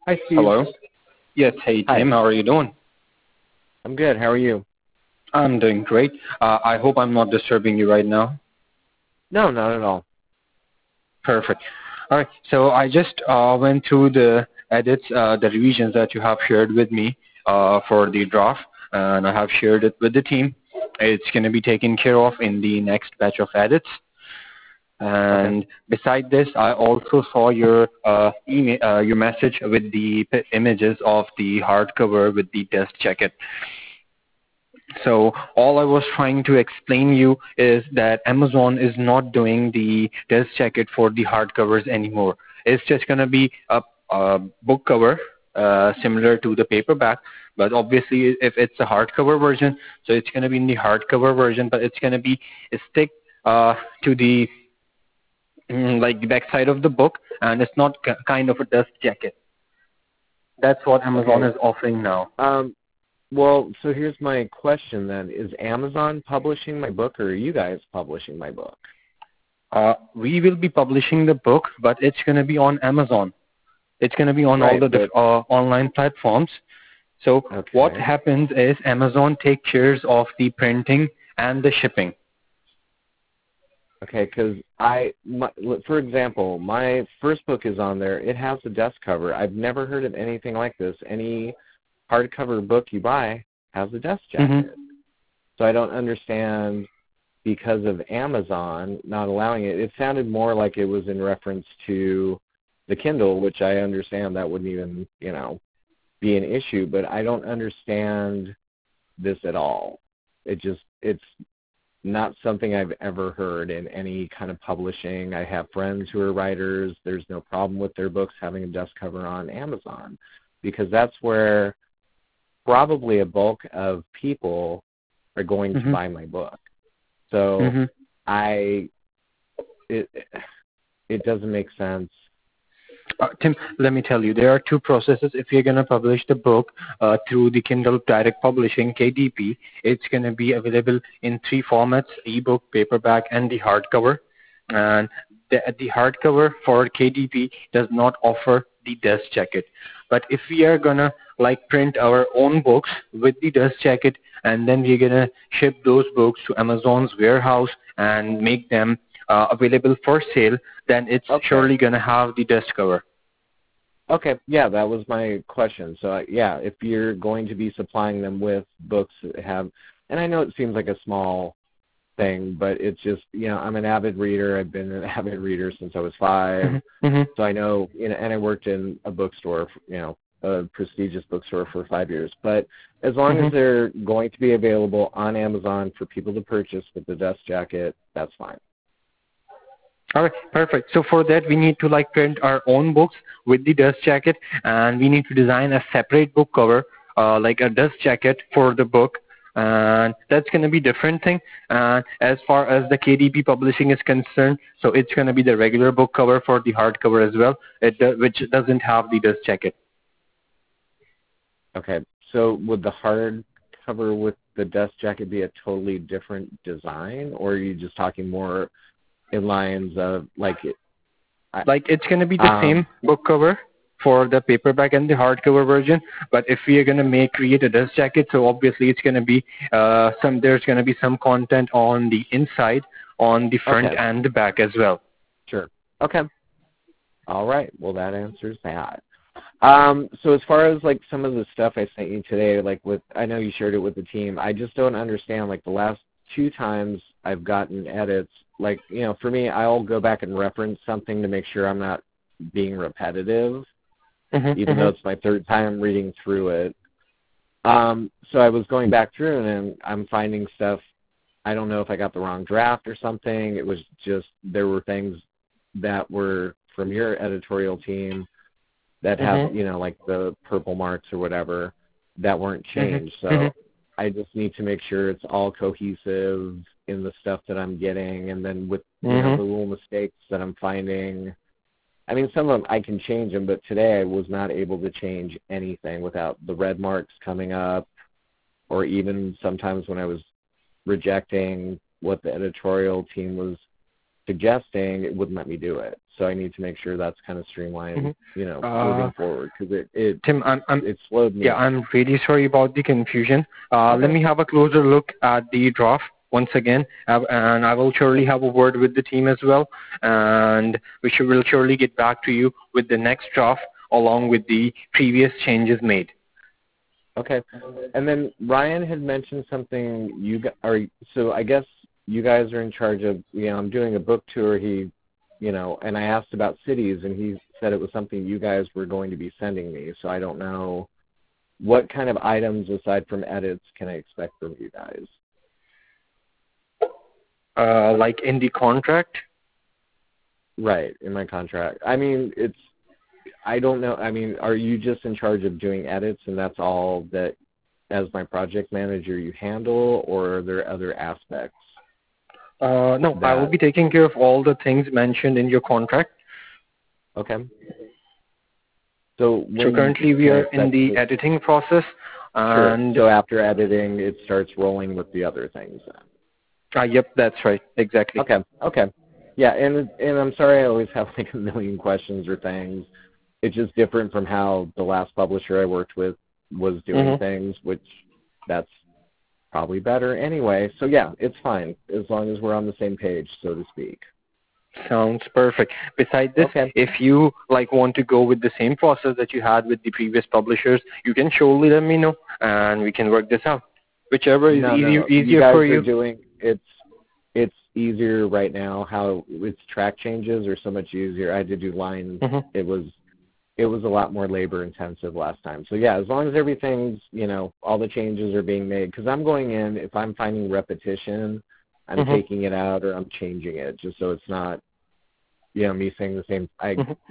Hi, Steve. Hello. Yes. Hey, Hi. Tim. How are you doing? I'm good. How are you? I'm doing great. I hope I'm not disturbing you right now. No, not at all. Perfect. All right. So I just went through the edits, the revisions that you have shared with me for the draft, and I have shared it with the team. It's going to be taken care of in the next batch of edits. Okay. And beside this, I also saw your email, your message with the images of the hardcover with the test jacket. So all I was trying to explain you is that Amazon is not doing the test jacket for the hardcovers anymore. It's just going to be a book cover similar to the paperback, but obviously if it's a hardcover version, so it's going to be in the hardcover version, but it's going to be stick to the like the back side of the book, and it's not kind of a dust jacket. That's what Amazon Okay. is offering now. Well, so here's my question then. Is Amazon publishing my book, or are you guys publishing my book? We will be publishing the book, but it's going to be on Amazon. It's going to be on all Right, the but online platforms. So what okay. happens is Amazon takes care of the printing and the shipping. Okay, because for example, my first book is on there. It has a desk cover. I've never heard of anything like this. Any hardcover book you buy has a desk Mm-hmm. jacket. So I don't understand because of Amazon not allowing it. It sounded more like it was in reference to the Kindle, which I understand that wouldn't even, be an issue, but I don't understand this at all. It's not something I've ever heard in any kind of publishing. I have friends who are writers. There's no problem with their books having a dust cover on Amazon because that's where probably a bulk of people are going to Mm-hmm. buy my book. So Mm-hmm. it doesn't make sense. Tim, let me tell you, there are two processes. If you're going to publish the book through the Kindle Direct Publishing, KDP, it's going to be available in three formats, ebook, paperback, and the hardcover. And the hardcover for KDP does not offer the dust jacket. But if we are going to like print our own books with the dust jacket, and then we're going to ship those books to Amazon's warehouse and make them available for sale, then it's Okay. surely going to have the dust cover. Okay, yeah, that was my question. So, yeah, if you're going to be supplying them with books that have, and I know it seems like a small thing, but it's just, I'm an avid reader. I've been an avid reader since I was 5. Mm-hmm. So I know, and I worked in a bookstore, a prestigious bookstore for 5 years. But as long Mm-hmm. as they're going to be available on Amazon for people to purchase with the dust jacket, that's fine. All right, perfect. So for that, we need to like print our own books with the dust jacket, and we need to design a separate book cover, like a dust jacket for the book, and that's going to be different thing. And as far as the KDP publishing is concerned, so it's going to be the regular book cover for the hardcover as well, which doesn't have the dust jacket. Okay, so would the hardcover with the dust jacket be a totally different design, or are you just talking more in lines of like it? Like it's going to be the same book cover for the paperback and the hardcover version, but if we are going to create a dust jacket, so obviously it's going to be there's going to be some content on the inside, on the front Okay, and the back as well. sure. Okay, all right. Well, that answers that. So as far as like some of the stuff I sent you today, like I know you shared it with the team. I just don't understand. Like the last 2 times I've gotten edits, like for me, I'll go back and reference something to make sure I'm not being repetitive, Mm-hmm. even though it's my 3rd time reading through it. So I was going back through and I'm finding stuff. I don't know if I got the wrong draft or something. It was just there were things that were from your editorial team that have, Mm-hmm. like the purple marks or whatever that weren't changed. Mm-hmm. So Mm-hmm. I just need to make sure it's all cohesive in the stuff that I'm getting. And then with, the Mm-hmm. little mistakes that I'm finding, I mean, some of them I can change them, but today I was not able to change anything without the red marks coming up, or even sometimes when I was rejecting what the editorial team was suggesting, it wouldn't let me do it. so I need to make sure that's kind of streamlined, Mm-hmm. Moving forward, because Tim, it slowed me. yeah, I'm really sorry about the confusion. Okay. Let me have a closer look at the draft once again, and I will surely have a word with the team as well, and will surely get back to you with the next draft along with the previous changes made. Okay. And then Ryan had mentioned something so I guess you guys are in charge of, I'm doing a book tour. And I asked about cities, and he said it was something you guys were going to be sending me. So I don't know what kind of items aside from edits can I expect from you guys. Like in the contract? Right, in my contract. I mean, I don't know. I mean, are you just in charge of doing edits, and that's all that, as my project manager, you handle, or are there other aspects? No, I will be taking care of all the things mentioned in your contract. Okay. So currently we are in the editing process. And sure. So after editing, it starts rolling with the other things then. Yep, that's right. Exactly. Okay. Yeah, and I'm sorry I always have like a million questions or things. It's just different from how the last publisher I worked with was doing things, which that's probably better anyway. So yeah, it's fine as long as we're on the same page, so to speak. Sounds perfect. Besides this, if you want to go with the same process that you had with the previous publishers, you can surely let me know, and we can work this out. Whichever is easier for you. It's easier right now. How its track changes are so much easier. I had to do lines. It was a lot more labor intensive last time. So yeah, as long as everything's, all the changes are being made, because I'm going in, if I'm finding repetition, I'm taking it out or I'm changing it just so it's not, me saying the same. I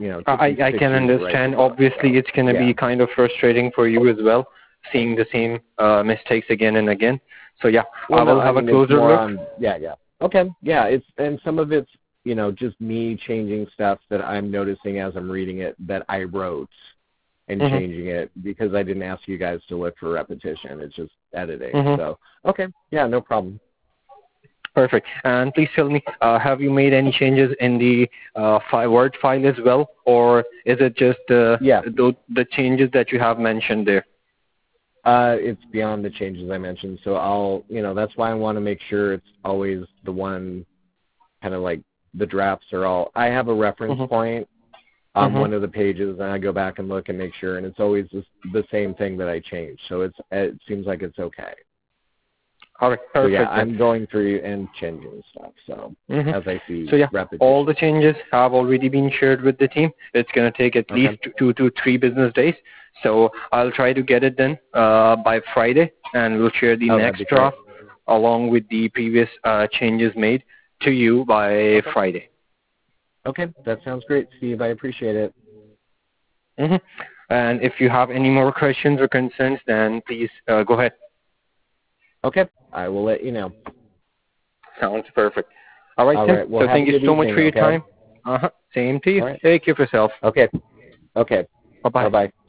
can understand. Right. Obviously, it's going to be kind of frustrating for you as well, seeing the same mistakes again and again. So yeah, I will have a closer look. Okay. Yeah, and some of it's, just me changing stuff that I'm noticing as I'm reading it that I wrote and changing it because I didn't ask you guys to look for repetition. It's just editing. So, okay. Yeah, no problem. Perfect. And please tell me, have you made any changes in the Word file as well, or is it just the changes that you have mentioned there? It's beyond the changes I mentioned. So that's why I want to make sure it's always the one kind of like the drafts are all, I have a reference point on one of the pages, and I go back and look and make sure, and it's always the same thing that I change. So it seems like it's okay. All right, perfect. So yeah, I'm going through and changing stuff. So as I see, so yeah, repetition. all the changes have already been shared with the team. It's going to take at least 2 to 3 business days. So I'll try to get it done by Friday, and we'll share the next draft along with the previous changes made to you by Friday. Okay, that sounds great, Steve. I appreciate it. And if you have any more questions or concerns, then please go ahead. Okay, I will let you know. Sounds perfect. All right, Tim. Well, so thank you so much for your time. Same to you. Take care of yourself. Okay. Bye-bye. Bye-bye.